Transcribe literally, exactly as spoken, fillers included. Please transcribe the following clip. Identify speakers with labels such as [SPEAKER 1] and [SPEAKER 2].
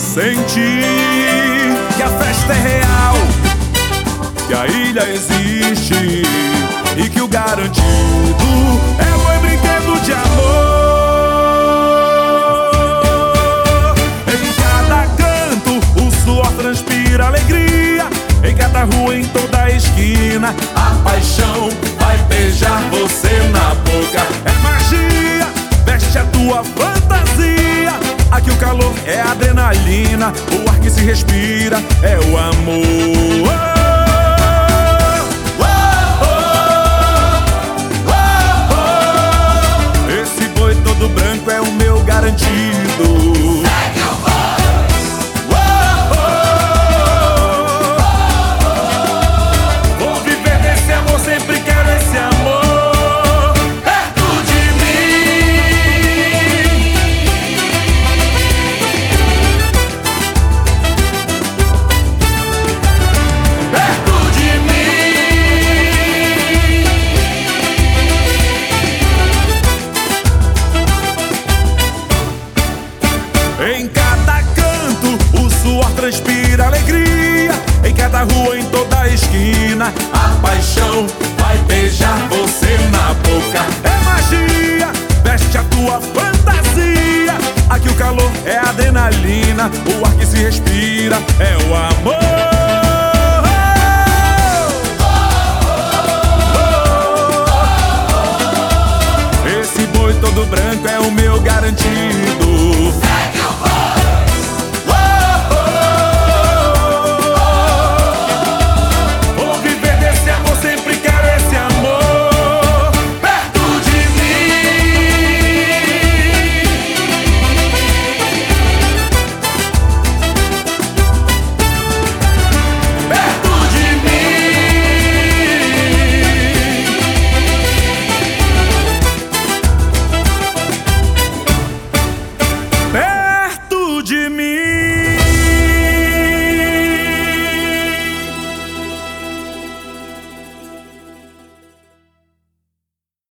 [SPEAKER 1] sentir que a festa é real, que a ilha existe e que o garantido é o bom brinquedo de amor. Em cada canto o suor transpira alegria, em cada rua, em toda a esquina, a paixão vai beijar você na boca. É magia, veste a tua fantasia. Aqui o calor é adrenalina, o ar que se respira é o amor. Esse boi todo branco é o meu garantido. Sempre quero esse amor perto de mim. Perto de mim. Em cada canto o suor transpira alegria, em cada rua, em toda a esquina, a paixão vai beijar você na boca. É magia, veste a tua fantasia. Aqui o calor é adrenalina, o ar que se respira é o amor. Esse boi todo branco é o meu garoto.